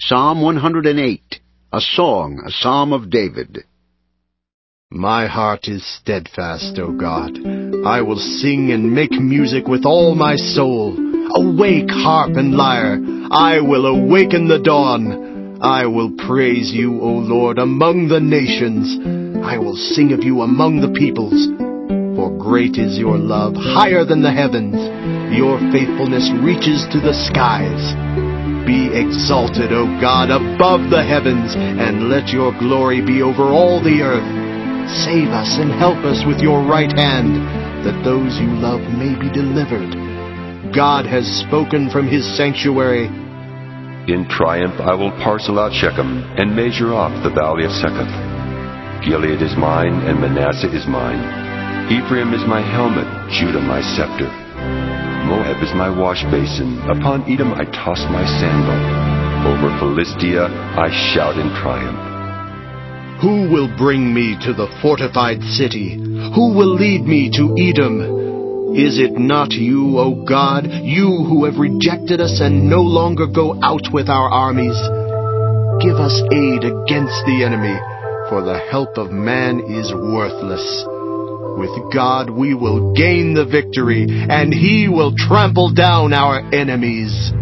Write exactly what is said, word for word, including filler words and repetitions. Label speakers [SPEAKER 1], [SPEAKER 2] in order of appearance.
[SPEAKER 1] Psalm one hundred eight, a song, a psalm of David.
[SPEAKER 2] My heart is steadfast, O God. I will sing and make music with all my soul. Awake, harp and lyre. I will awaken the dawn. I will praise you, O Lord, among the nations. I will sing of you among the peoples. For great is your love, higher than the heavens. Your faithfulness reaches to the skies. Be exalted, O God, above the heavens, and let your glory be over all the earth. Save us and help us with your right hand, that those you love may be delivered. God has spoken from his sanctuary.
[SPEAKER 3] In triumph I will parcel out Shechem, and measure off the valley of Succoth. Gilead is mine, and Manasseh is mine. Ephraim is my helmet, Judah my scepter. Moab is my wash basin. Upon Edom I toss my sandal. Over Philistia I shout in triumph.
[SPEAKER 2] Who will bring me to the fortified city? Who will lead me to Edom? Is it not you, O God, you who have rejected us and no longer go out with our armies? Give us aid against the enemy, for the help of man is worthless. With God we will gain the victory, and he will trample down our enemies.